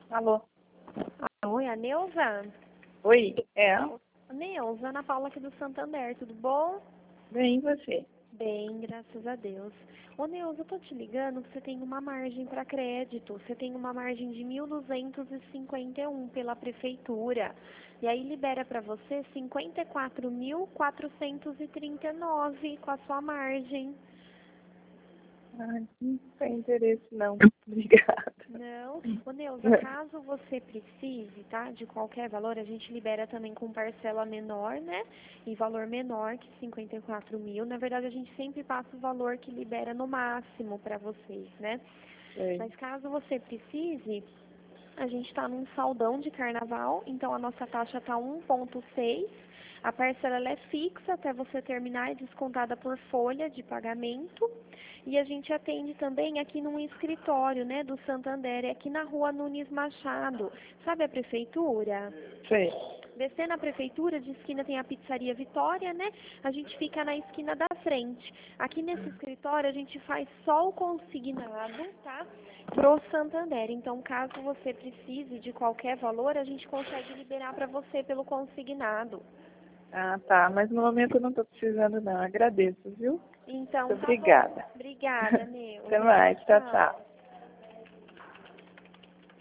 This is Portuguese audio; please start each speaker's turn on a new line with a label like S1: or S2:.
S1: Alô?
S2: Oi, a Neuza?
S1: Oi,
S2: Neuza, Ana Paula aqui do Santander, tudo bom?
S1: Bem, e você?
S2: Bem, graças a Deus. Ô Neuza, eu tô te ligando que você tem uma margem para crédito. Você tem uma margem de 1.251 pela prefeitura. E aí libera para você 54.439 com a sua margem.
S1: Ai, não tem interesse não. Obrigada.
S2: Não. Ô Neuza, caso você precise, tá, de qualquer valor, a gente libera também com parcela menor, né? E valor menor que 54 mil. Na verdade, a gente sempre passa o valor que libera no máximo para vocês, né?
S1: Sei.
S2: Mas caso você precise, a gente está num saldão de carnaval, então a nossa taxa está 1,6. A parcela ela é fixa até você terminar, é descontada por folha de pagamento. E a gente atende também aqui num escritório, né, do Santander, é aqui na rua Nunes Machado. Sabe a prefeitura?
S1: Sei.
S2: Descer na prefeitura, de esquina tem a pizzaria Vitória, né? A gente fica na esquina da frente. Aqui nesse escritório a gente faz só o consignado, tá? Pro Santander. Então, caso você precise de qualquer valor, a gente consegue liberar para você pelo consignado.
S1: Ah, tá. Mas no momento eu não estou precisando não. Agradeço, viu?
S2: Então,
S1: Muito
S2: tá bom.
S1: obrigada.
S2: Obrigada, Neuza.
S1: Até mais. Tchau,
S2: Tchau.
S1: tchau.